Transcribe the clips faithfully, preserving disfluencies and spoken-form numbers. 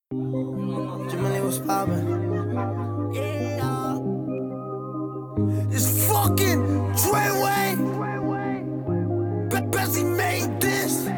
Jamili was poppin'. Yeah. It's fucking Treyway. Bessie made this.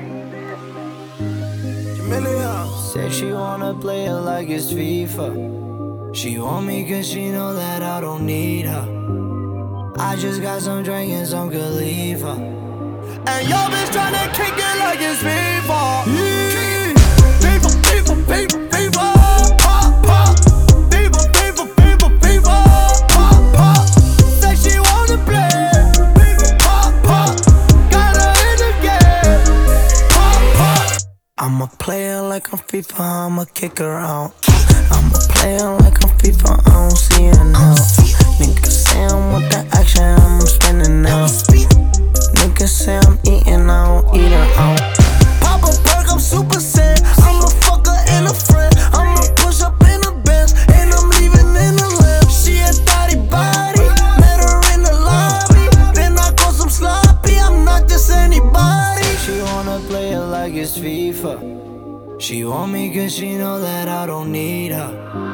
Jamili said she wanna play it like it's FIFA. She want me cause she know that I don't need her. I just got some drink and some Khalifa, and yo bitch tryna kick it like it's FIFA. Yeah. FIFA, FIFA, FIFA, FIFA. Pop, pop. FIFA, FIFA, FIFA, FIFA. Pop, pop. Say she wanna play. FIFA, pop, pop. Got her in the game. Pop, pop. I'm a player like I'm FIFA, I'ma kick her out. I'm a player like I'm FIFA, I don't see her now. Niggas say I'm with the action, I'm spinning now. Niggas say I'm eating, I don't eat her out. Pop a perk, I'm super sad. I'm a fucker and a friend. I'ma push up in a Benz, and I'm leaving in a lamb. She a thotty body, met her in the lobby. Then I call some sloppy, I'm not just anybody. She wanna play it like it's FIFA. She want me cause she know that I don't need her.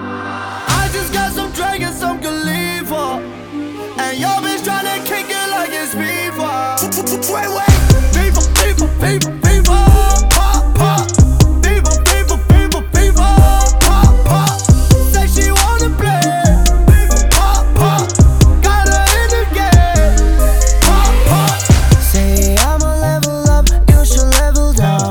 I just got some drink and some Khalifa, and yo bitch tryna kick it like it's FIFA. Treyway. FIFA, FIFA, FIFA, FIFA. Pop, pop. FIFA, FIFA, FIFA, FIFA. Pop, pop. Say she wanna play. FIFA, pop, pop. Got her in the game. Pop, pop. Say I'ma level up, you should level down.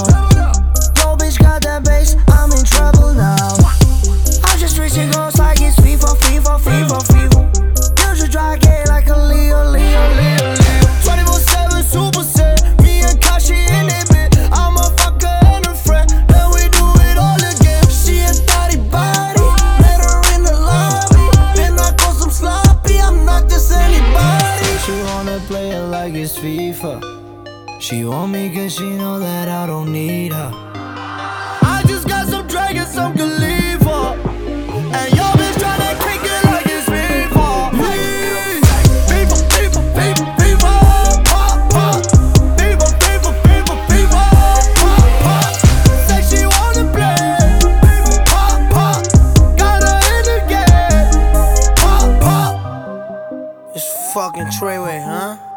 Yo bitch got that bass, I'm in trouble now. I'm just reaching goals like it's FIFA, FIFA, FIFA, FIFA. You should try get like a Leo, Leo, Leo, Leo. twenty-four seven super set, me and Kashi in it, bit. I'm a fucker and a friend, then we do it all again. She a thotty body, met her in the lobby. Then I call some sloppy, I'm not just anybody. She wanna play it like it's FIFA. She want me cause she know that I don't need her. I just got some drink and some Khalifa, and yo bitch tryna kick it like it's FIFA. FIFA, FIFA, FIFA, FIFA. Pop, pop. FIFA, FIFA, FIFA, FIFA. Pop, pop. Say she wanna play. FIFA, pop, pop. Got her in the game. Pop, pop. It's fucking Treyway, huh?